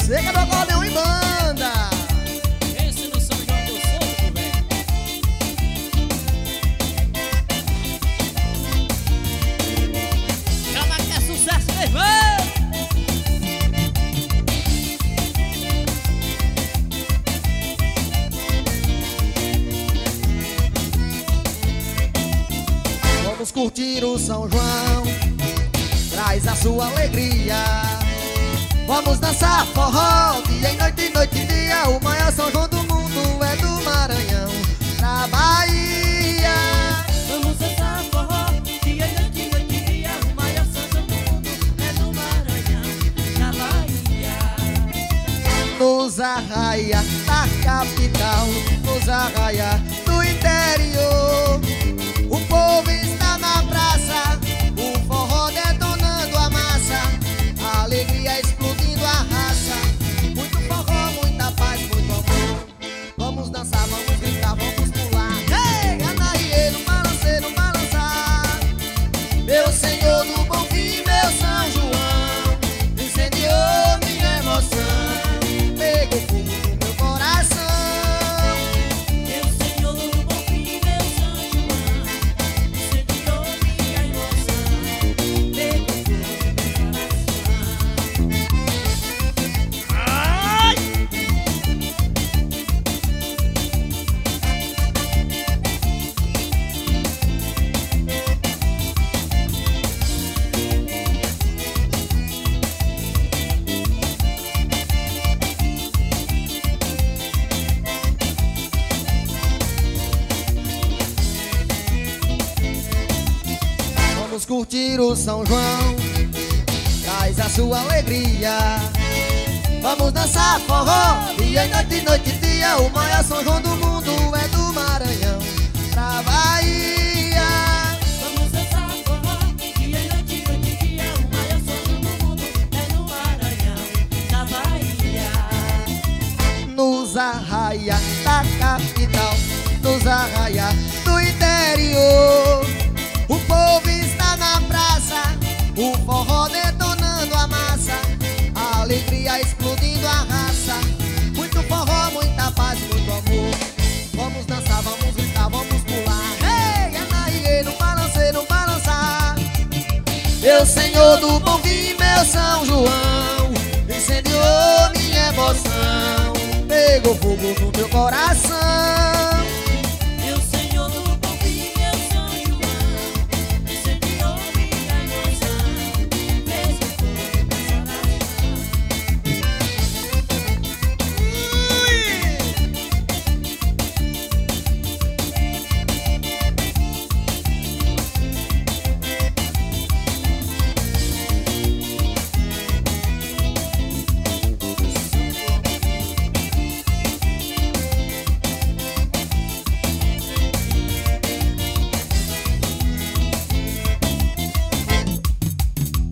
Seca do acordeão em banda. Esse no São João do Sul, velho. Chama que é sucesso, meu irmão. Vamos curtir o São João, traz a sua alegria. Vamos dançar forró, dia e noite, noite e dia. O maior São João do mundo é do Maranhão, na Bahia. Vamos dançar forró, dia e noite, noite e dia. O maior São João do mundo é do Maranhão, na Bahia. Nos arraia da capital, nos arraia do interior. O povo está na praça, o forró detonando a massa, a alegria explodindo a raça. Muito forró, muita paz, muito amor. Vamos dançar, vamos gritar, vamos pular. Ei, Anaíê, no balançar. Meu Senhor do Bom Fim, meu São João, incendiou minha emoção, pegou fogo no meu coração. Meu Senhor do Bom Fim, meu São João, incendiou minha emoção, pegou fogo no meu coração. Ai! Vamos curtir o São João, traz a sua alegria. Vamos dançar forró, dia e noite, noite e dia. O maior São João do mundo é do Maranhão, pra Bahia. Vamos dançar forró, dia e noite, noite e dia. O maior São João do mundo é no Maranhão, na Bahia. Nos arraia da capital, nos arraia do interior. O povo está na praça, o forró detonando a massa, a alegria explodindo a raça. Muito forró, muita paz, muito amor. Vamos dançar, vamos gritar, vamos pular. Ei, Anaíê, no balançar. Meu Senhor do Bom Fim, meu São João, incendiou minha emoção, pegou fogo no meu coração.